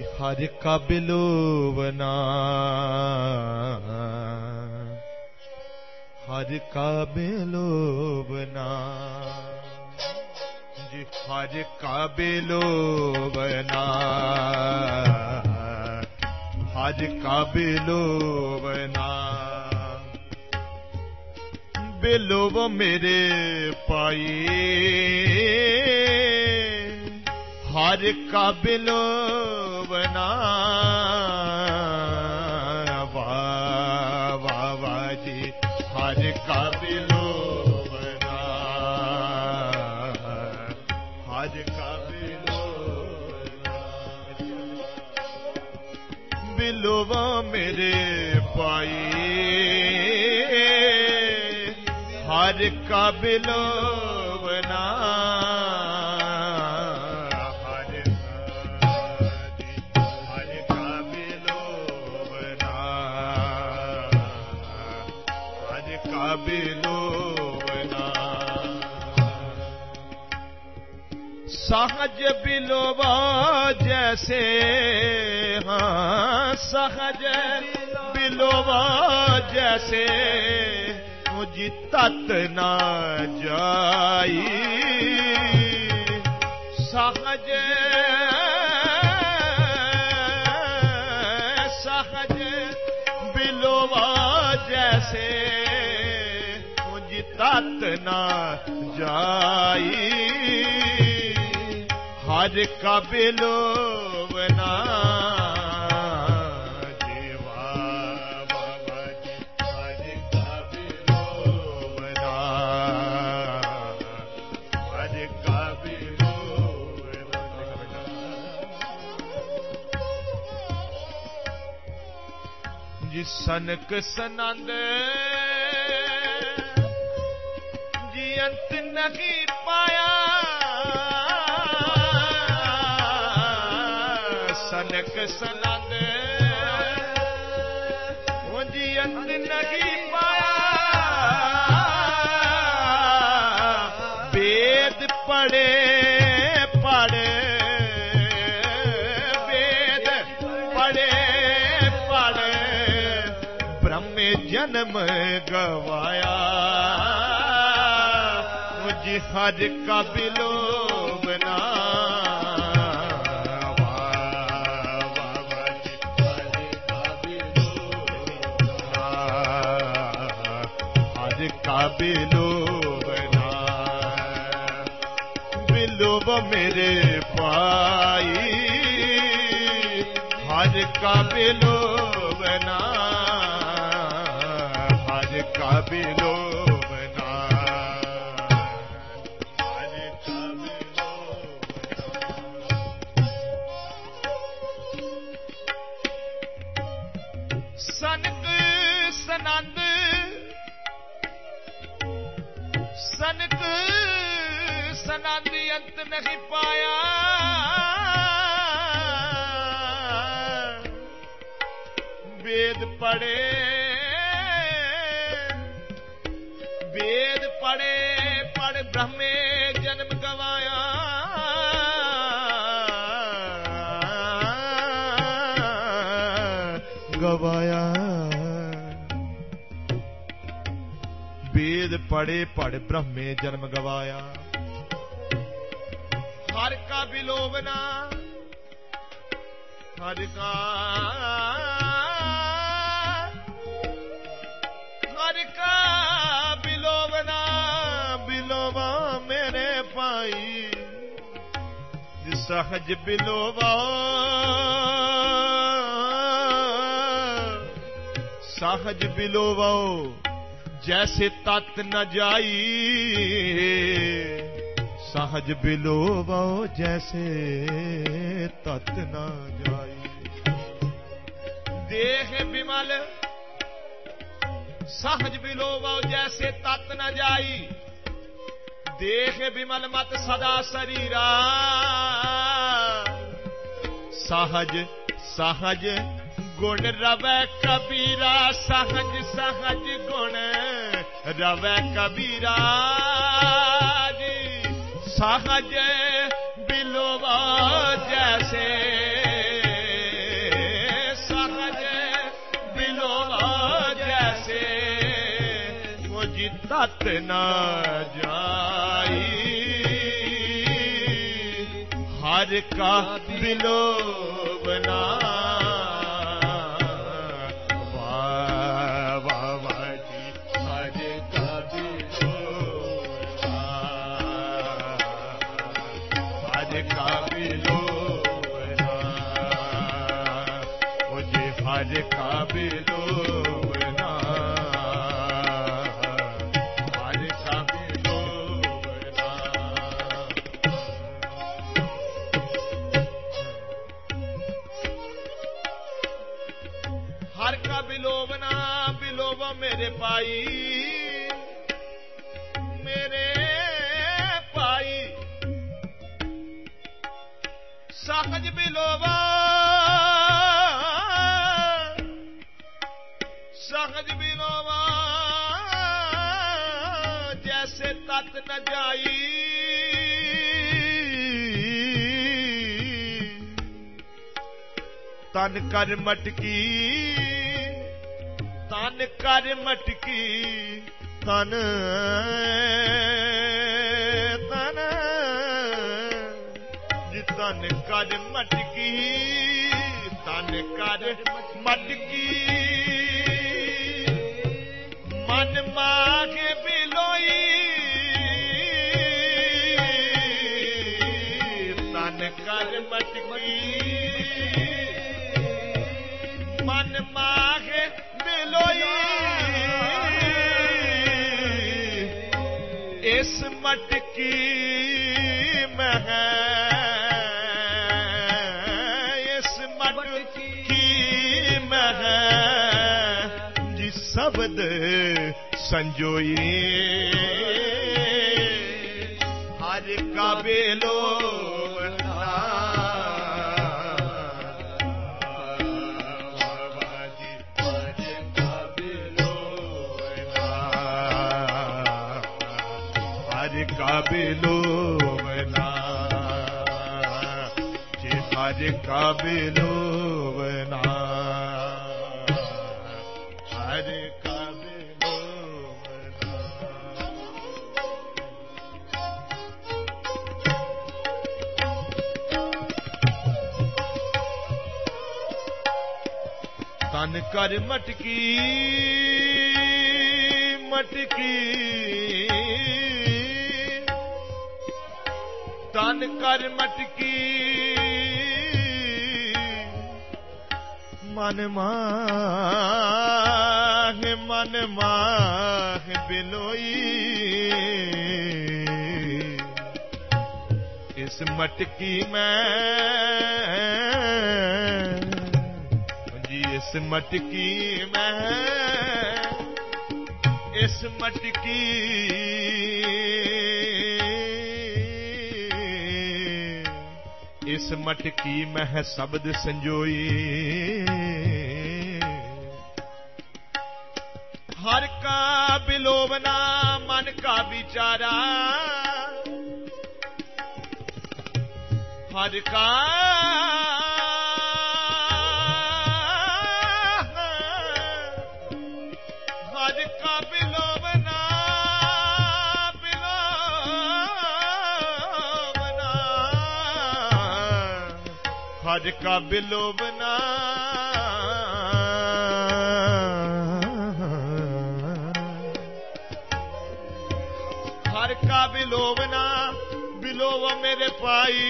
हर का बिलोवना, हर का बिलोवना जी, हर का बिलोवना, हर का बिलोवना। बिलोव मेरे पाई, हर का बिलोवना। वाह वाह वाह जी, हर का बिलोवना, हर का बिलोवना। बिलोव मेरे पाई, हर का बिलोवना। बिलोवना सहज बिलोवा जैसे, हाँ सहज बिलोवा जैसे, मुझे तत ना जाई। सहज सहज बिलोवा जैसे, तत ना जाई। हर का बिलोवना जीवा बाबा जी, हर का बिलोवना, हर का बिलोवना। जी सनक सनंद अंत नहीं पाया, सनक सनंद वो जी अंत नहीं पाया। वेद पढ़े पढ़े, वेद पढ़े पढ़े, ब्रह्म जन्म गवाया। हर का बिलोवना, हर का बिलोवना। बिलोव मेरे पाई, हर का बिलोवना, हर का बिलोवना। सनक सनंद सनक सनंद अंत नहीं पाया। वेद पढ़े वेद पढ़े पढ़ ब्रह्मे जन्म गवाया। गवाया वेद पढ़े पढ़ ब्रह्मे जन्म गवाया। हर का बिलोवना, हर का बिलोवना। बिलोवा मेरे पाई, सहज बिलोवा, सहज बिलोवो जैसे तत न जाई। सहज बिलोवो जैसे तत न जाई। देह विमल सहज बिलोवो जैसे तत न जाई। देह विमल मत सदा शरीरा, सहज सहज गुण रवै कबीरा। सहज सहज गुण रवै कबीरा जी। सहज बिलोवा जैसे तत न जाई हर का बिलोवना हर का बिलोवना हर का बिलोवना हर का बिलोवना बिलोव मेरे पाई मेरे पाई सहज बिलोवा सहज बिलोवा जैसे तत न जाई तन कर मटकी तन कर मटकी तन तन तन कर मटकी तन कर मटकी मन मागे बिलोई तन कर मटकी मन मागे बिलोई इस मटकी में है इस मटकी में है जिस शब्द संजोई हर का बिलोवना हर का बिलोवना जे हर का बिलोवना हर का तन कर मटकी मटकी तन कर मटकी मन माह बिलोई इस मटकी में इस मटकी में इस मटकी इस मटकी में है शब्द संजोई हर का बिलोवना मन का विचारा हर का बिलोवना बिलोवना हर का बिलोवना हर का बिलोवना बिलोव मेरे पाई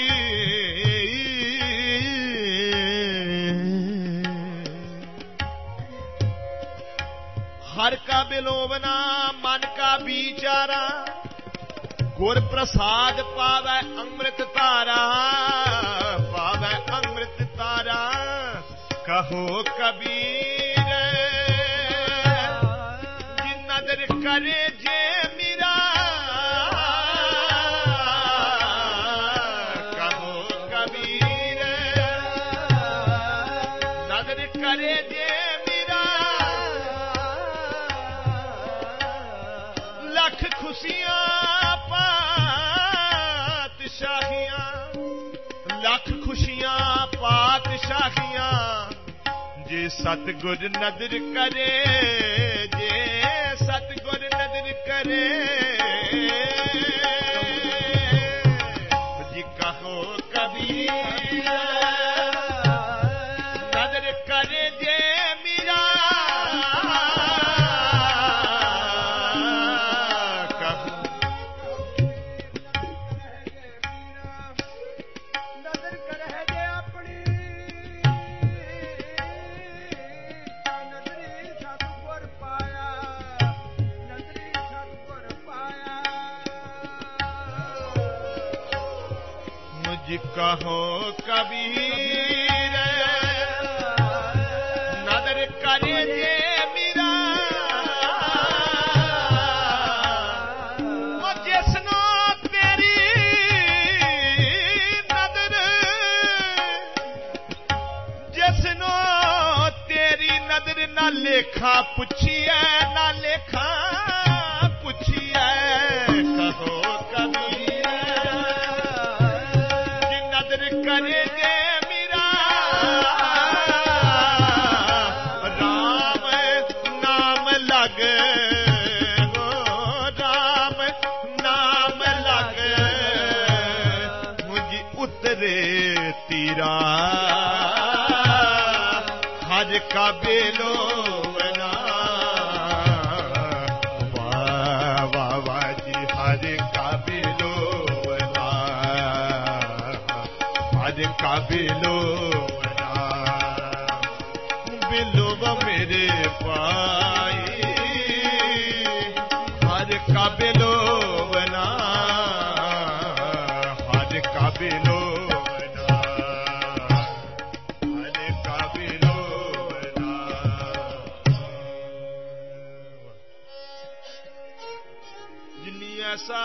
हर का बिलोवना मन का विचारा गुर प्रसाद पावै अमृत तारा पावै अमृत तारा कहो कबीर कि नदर करे जे मीरा कहो कबीर नदर करे जे लख खुशियां पातशाहियां लख खुशियां पातशाहियां जे सतगुर नदर करे, जे सतगुर नदर करे, जी कहो कबीर नदर करे जे मीरा, कहो कबीर नदर करे जे मीरा, जिसनो तेरी नदर, जिसनो तेरी नदर ना लेखा पुछिए, ना लेखा पुछिए, कहो करे जे मीरा, राम नाम लग, राम नाम लग, मुझी उतरे तीरा, हर का बेलो बना, वाह वाह वाह जी, हर का बेलो का बिलो बिलो मेरे पाई, हर का बिलो बना, हर का बिलो बना, हर का बिलो बना। जिन्नी ऐसा